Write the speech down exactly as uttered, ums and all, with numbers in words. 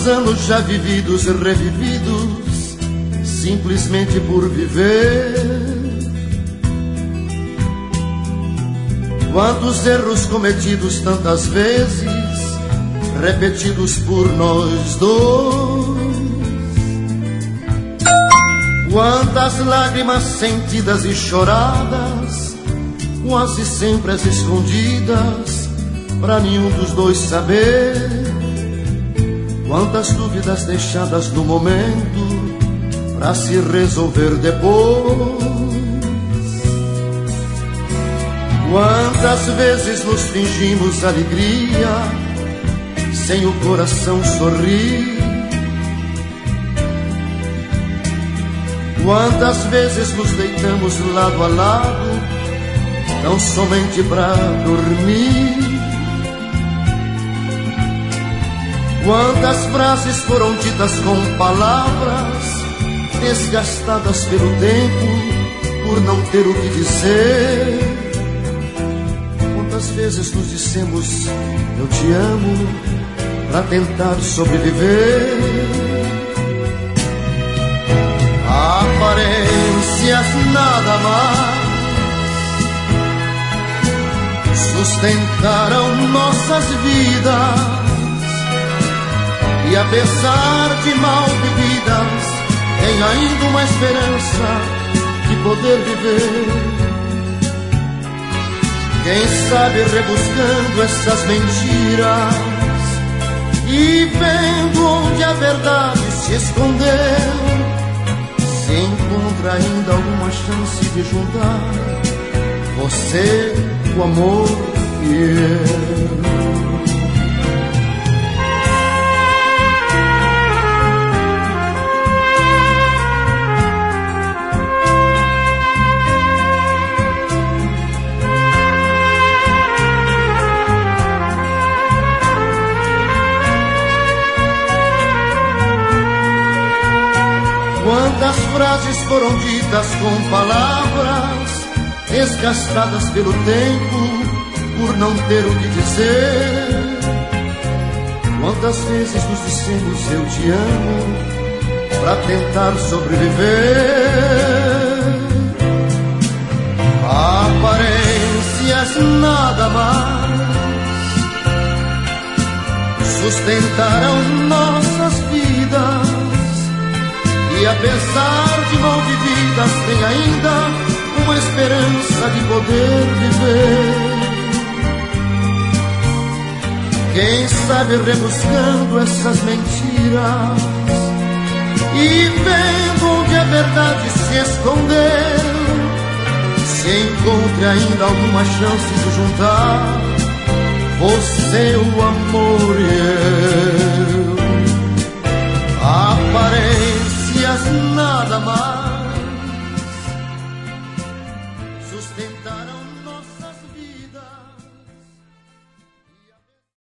Quantos anos já vividos e revividos, simplesmente por viver. Quantos erros cometidos tantas vezes, repetidos por nós dois. Quantas lágrimas sentidas e choradas, quase sempre as escondidas, pra nenhum dos dois saber. Quantas dúvidas deixadas no momento, pra se resolver depois. Quantas vezes nos fingimos alegria, sem o coração sorrir. Quantas vezes nos deitamos lado a lado, tão somente pra dormir. Quantas frases foram ditas com palavras, desgastadas pelo tempo, por não ter o que dizer. Quantas vezes nos dissemos eu te amo, pra tentar sobreviver. Aparências nada mais sustentaram nossas vidas, e apesar de mal vividas, tem ainda uma esperança de poder viver. Quem sabe rebuscando essas mentiras e vendo onde a verdade se escondeu, se encontra ainda alguma chance de juntar você, o amor e eu. Quantas frases foram ditas com palavras, desgastadas pelo tempo, por não ter o que dizer. Quantas vezes nos dissemos eu te amo, pra tentar sobreviver. Aparências nada mais sustentaram nossas vidas, e apesar de mal vividas, tem ainda uma esperança de poder viver. Quem sabe rebuscando essas mentiras e vendo onde a verdade se escondeu, se encontre ainda alguma chance de juntar você, o amor e eu.